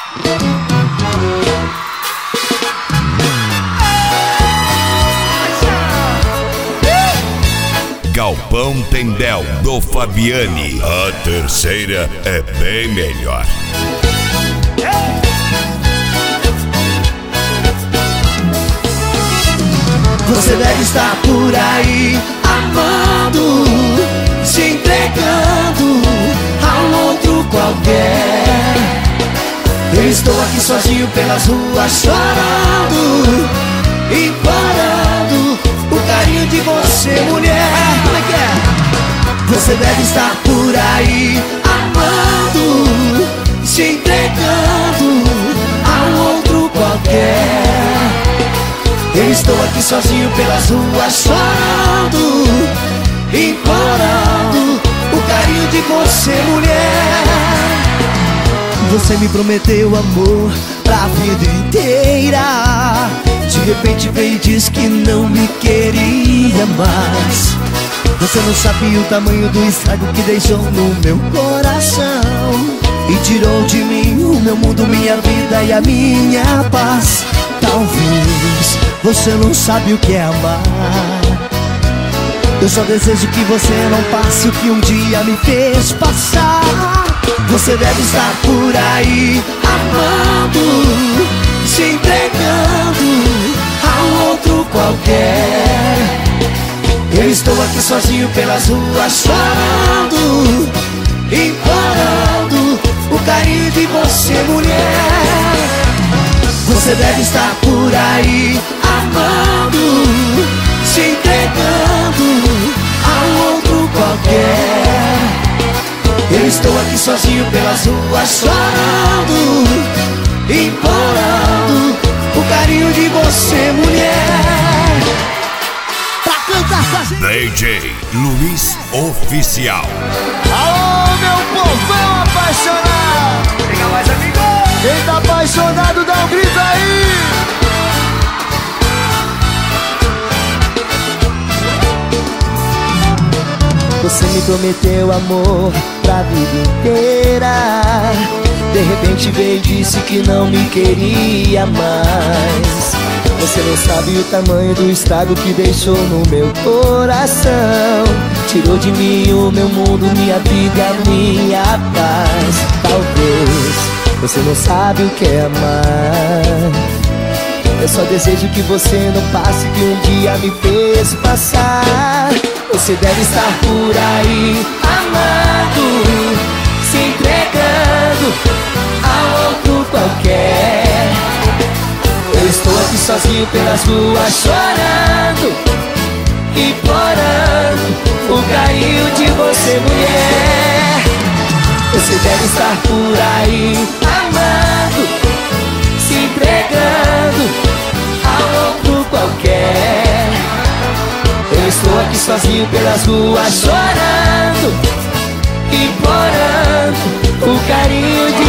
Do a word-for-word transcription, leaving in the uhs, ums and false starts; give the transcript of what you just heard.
Galpão Tendel, do Fabiani. A terceira é bem melhor. Você deve estar por aí, amando, se entregando a um outro qualquer. Eu estou aqui sozinho pelas ruas, chorando, implorando o carinho de você, mulher. Como é que é? Você deve estar por aí, amando, se entregando a um outro qualquer. Eu estou aqui sozinho pelas ruas, chorando, implorando o carinho de você, mulher. Você me prometeu amor pra vida inteira. De repente veio e disse que não me queria mais. Você não sabia o tamanho do estrago que deixou no meu coração e tirou de mim o meu mundo, minha vida e a minha paz. Talvez você não sabe o que é amar. Eu só desejo que você não passe o que um dia me fez passar. Você deve estar por aí, amando, se entregando a um outro qualquer. Eu estou aqui sozinho pelas ruas, chorando, implorando o carinho de você, mulher. Você deve estar por aí, amando, se entregando a um outro qualquer. Eu estou aqui sozinho pelas ruas, chorando, implorando o carinho de você, mulher. Pra cantar com a gente, D J Luiz Oficial. alô, meu povão apaixonado. Liga mais, amigo. Quem tá apaixonado, dá um grito aí. Você me prometeu amor pra vida inteira. De repente veio e disse que não me queria mais. Você não sabe o tamanho do estrago que deixou no meu coração. Tirou de mim o meu mundo, minha vida, a minha paz. Talvez você não sabe o que é amar. Eu só desejo que você não passe que um dia me fez passar. Você deve estar por aí, amando, se entregando a outro qualquer. Eu estou aqui sozinho pelas ruas, chorando, implorando o carinho de você, mulher. Você deve estar por aí, amando, se entregando a outro qualquer. Eu estou aqui sozinho pelas ruas, chorando, implorando o carinho de